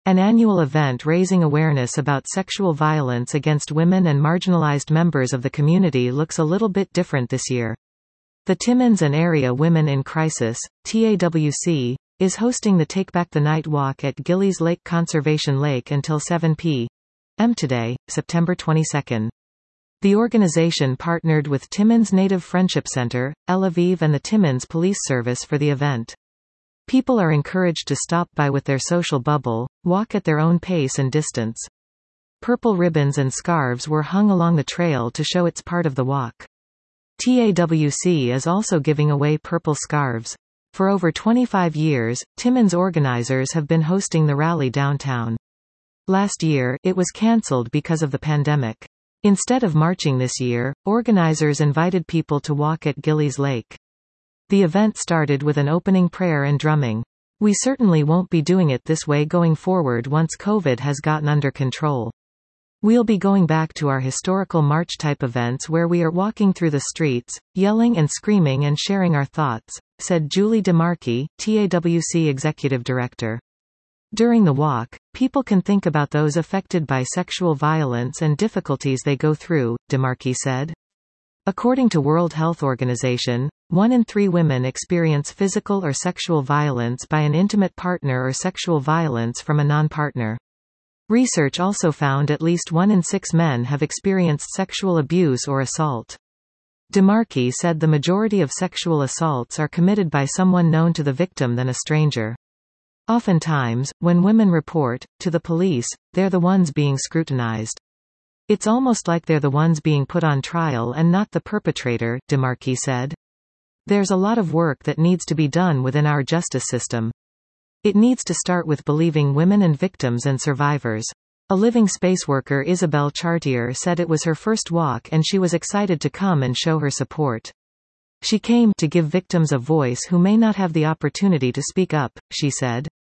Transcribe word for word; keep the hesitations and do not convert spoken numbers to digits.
An annual event raising awareness about sexual violence against women and marginalized members of the community looks a little bit different this year. The Timmins and Area Women in Crisis, T A W C, is hosting the Take Back the Night walk at Gillies Lake Conservation Lake until seven p m today, September twenty-second. The organization partnered with Timmins Native Friendship Center, El Aviv and the Timmins Police Service for the event. People are encouraged to stop by with their social bubble, walk at their own pace and distance. Purple ribbons and scarves were hung along the trail to show it's part of the walk. T A W C is also giving away purple scarves. For over twenty-five years, Timmins organizers have been hosting the rally downtown. Last year, it was cancelled because of the pandemic. Instead of marching this year, organizers invited people to walk at Gillies Lake. The event started with an opening prayer and drumming. We certainly won't be doing it this way going forward once COVID has gotten under control. We'll be going back to our historical march-type events where we are walking through the streets, yelling and screaming and sharing our thoughts, said Julie DeMarchi, T A W C Executive Director. During the walk, people can think about those affected by sexual violence and difficulties they go through, DeMarchi said. According to World Health Organization, one in three women experience physical or sexual violence by an intimate partner or sexual violence from a non-partner. Research also found at least one in six men have experienced sexual abuse or assault. DeMarchi said the majority of sexual assaults are committed by someone known to the victim than a stranger. Oftentimes, when women report to the police, they're the ones being scrutinized. It's almost like they're the ones being put on trial and not the perpetrator, DeMarchi said. There's a lot of work that needs to be done within our justice system. It needs to start with believing women and victims and survivors. A Living Space worker Isabel Chartier said it was her first walk and she was excited to come and show her support. She came to give victims a voice who may not have the opportunity to speak up, she said.